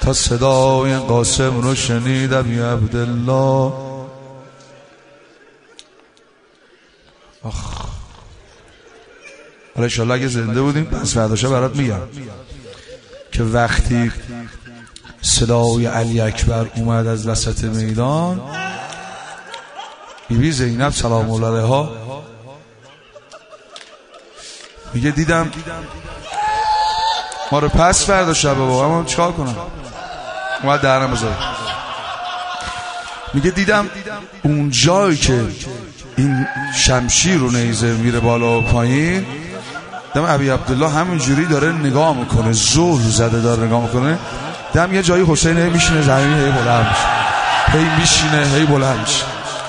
تا صدای قاسم رو شنیدم یا عبدالله. حالا انشالله اگه زنده بودیم پس فرداشا برات میگم که وقتی صدای علی اکبر اومد از وسط میدان، بیبی زینب سلام الله علیها میگه دیدم ما رو پس فردا شب بابا من چیکار کنم، اومد درنم بذاری. میگه دیدم اون جایی که این شمشیر و نیزه میره بالا و پایین، دیدم ابی عبدالله همینجوری داره نگاه میکنه، زول زده داره نگاه میکنه. دیدم یه جایی حسین هی میشینه زمین، هی بلند میشه، هی میشینه، هی بلند میشه.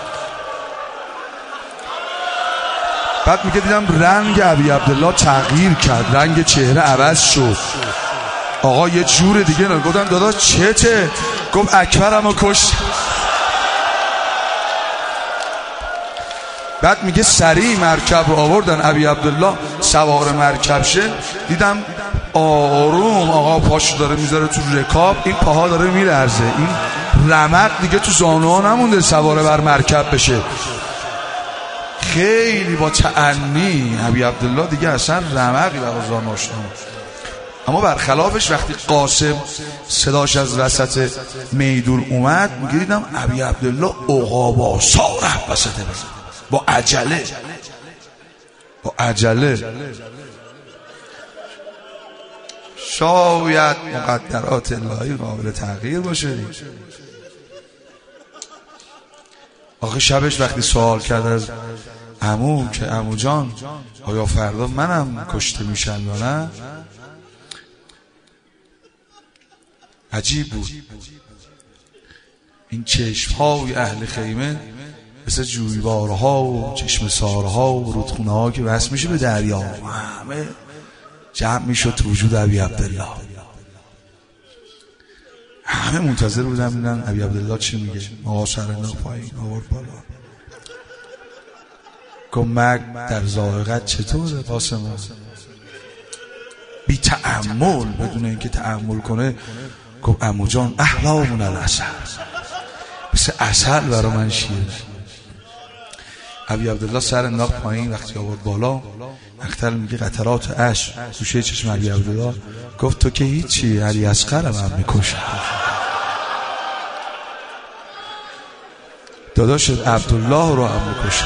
بعد میگه دیدم رنگ ابی عبدالله تغییر کرد، رنگ چهره عوض شد. آقا یه جور دیگه نه. گفتم داداش چته؟ گفت اکبرمو کشت. بعد میگه سریع مرکب رو آوردن، ابی عبدالله سوار مرکب شه. دیدم آروم آقا پاشو داره میذاره تو رکاب، این پاها داره میلرزه، این رمق دیگه تو زانوها نمونده سوار بر مرکب بشه. خیلی با تأنی ابی عبدالله دیگه اصلا رمقی بر زانوهاش نموند. اما برخلافش وقتی قاسم صداش از وسط میدون اومد، میگه دیدم ابی عبدالله عقاب‌آسا رفت وسط با عجله، با عجله. شاید مقدرات الهی قابل تغییر باشه. آخه شبش وقتی سوال کرد از عمو که عمو جان آیا فردا منم کشته میشم یا نه، عجیب بود. این چشمهای اهل خیمه مثل جویبارها و چشم سارها و رودخونه ها که وصل میشه به دریا، همه جمع میشد تو وجود ابی عبدالله. همه منتظر بودن ببینن ابی عبدالله چی میگه. آقا سر انداخت پایین، آورد بالا، گفت مرگ در ذائقت چطوره قاسم؟ بی تأمل، بدون اینکه تأمل کنه گفت عمو جان احلامون العسل، مثل عسل برا من شیره. ابی عبدالله سر انداخت پایین، وقتی آورد بالا اختر میگه قطرات اشک گوشه چشم ابی عبدالله. گفت تو که هیچی، علی اصغرم هم میکشه. داداش عبدالله رو هم میکشه.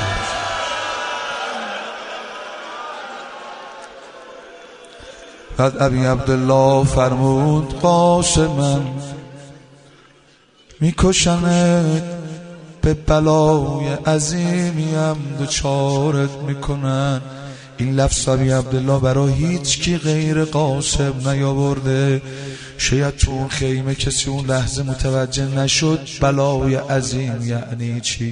بعد ابی عبدالله فرمود قاسمم میکشنت، به بلای عظیمیم دوچارت میکنن. این لفظ ابی عبدالله برای هیچ کی غیر قاسم نیاورده. شاید تو اون خیمه کسی اون لحظه متوجه نشد بلای عظیم یعنی چی،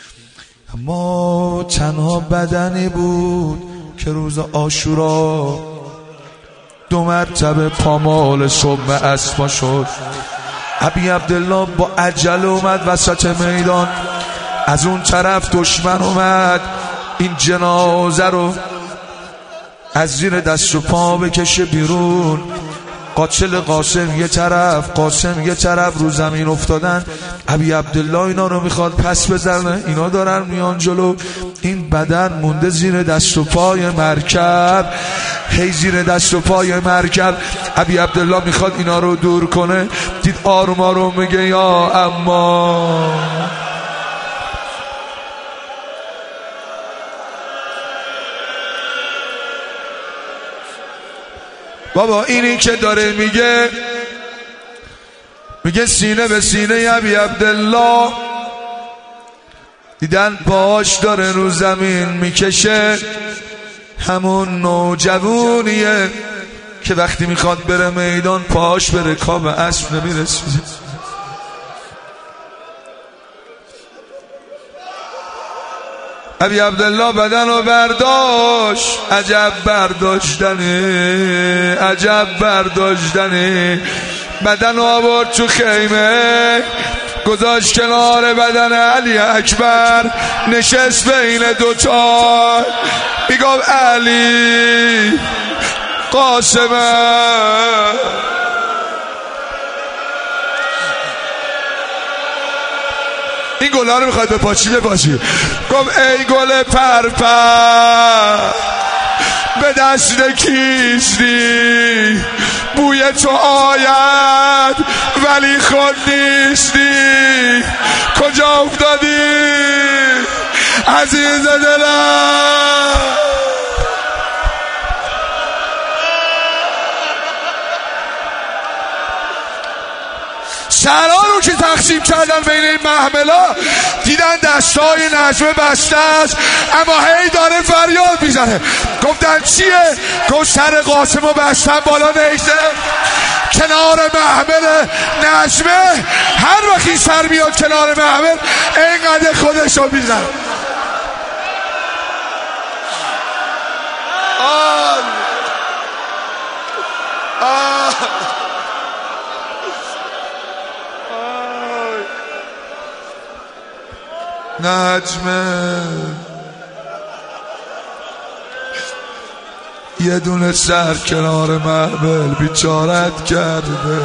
اما تنها بدنی بود که روز عاشورا 2 مرتبه پامال صبح اسبا شد. ابی عبدالله با عجله اومد وسط میدان، از اون طرف دشمن اومد این جنازه رو از زیر دست و پا بکشه بیرون. قاتل قاسم یه طرف، قاسم یه طرف رو زمین افتادن. ابی عبدالله اینا رو میخواد پس بزنه، اینا دارن میان جلو. این بدن مونده زیر دست و پای مرکب، هی زیر دست و پای مرکب. ابی عبدالله میخواد اینا رو دور کنه، دید آروم آروم میگه یا اما. بابا اینی که داره میگه سینه به سینه ابی عبدالله، دیدن پاش داره رو زمین میکشه. همون نوجوانیه که وقتی میخواد بره میدان پاش به رکاب اسب نمیرسه. ابی عبدالله بدن رو برداشت، عجب برداشتنه، عجب برداشتنه. بدن رو آورد تو خیمه، گذاشت کنار بدن علی اکبر، نشست بین دوتا، میگفت علی قاسم این گل‌ها رو میخواد بپاچی گفت ای گل پرپر به دست کیستی بوی تو آید ولی خود نیستی کجا افتادی عزیز دلم شهرها رو که تقسیم کردن بین این محملا دیدن دستای نجمه بسته است اما هی داره فریاد میزنه گفتن چیه؟ گفت سر قاسم و بستن بالا نیسته کنار محمل نجمه هر وقتی سر میاد کنار محمل اینقدر خودش رو میزن نجمه یه دونه سر کنار محمل بیچارت کرده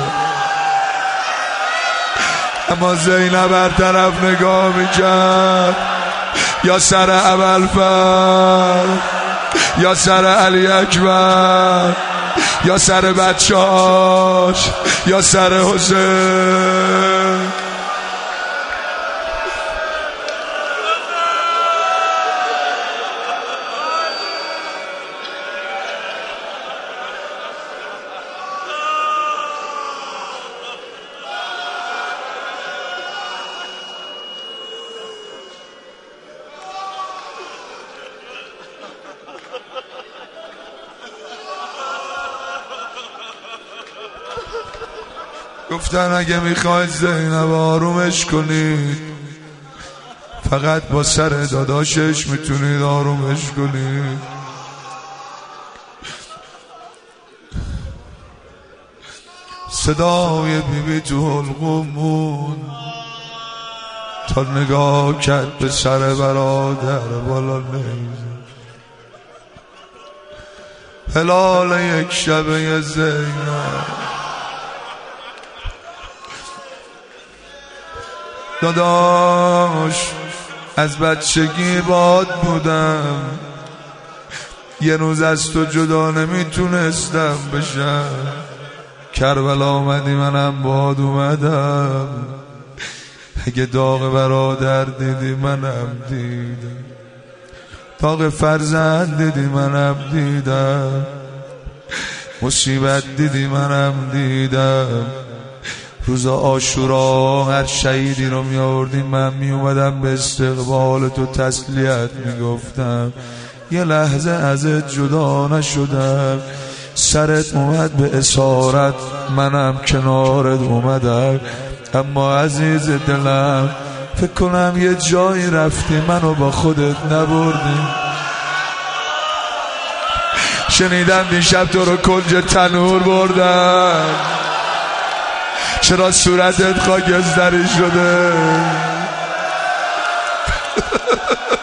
اما زینب هر طرف نگاه میکرد یا سر ابوالفضل یا سر علی اکبر یا سر بچه‌هاش یا سر حسین گفتن اگه میخواید زینب آرومش کنید فقط با سر داداشش میتونید آرومش کنید صدای بیبی تو حلقمون تا نگاه کرد به سر برادر بالا نیزه هلال یک شبه زینب داداش از بچگی باد بودم یه روز از تو جدا نمیتونستم بشم کربلا آمدی منم باد اومدم اگه داغ برادر دیدی منم دیدم داغ فرزند دیدی منم دیدم مصیبت دیدی منم دیدم روز عاشورا هر شهیدی رو می آوردیم من می اومدم به استقبال تو تسلیت می گفتم یه لحظه ازت جدا نشدم سرت اومد به اسارت منم کنارت اومدم اما عزیز دلم فکر کنم یه جایی رفتی منو با خودت نبردی شنیدم دیشب تو رو کنج تنور بردن چرا صورتت خاکستری شده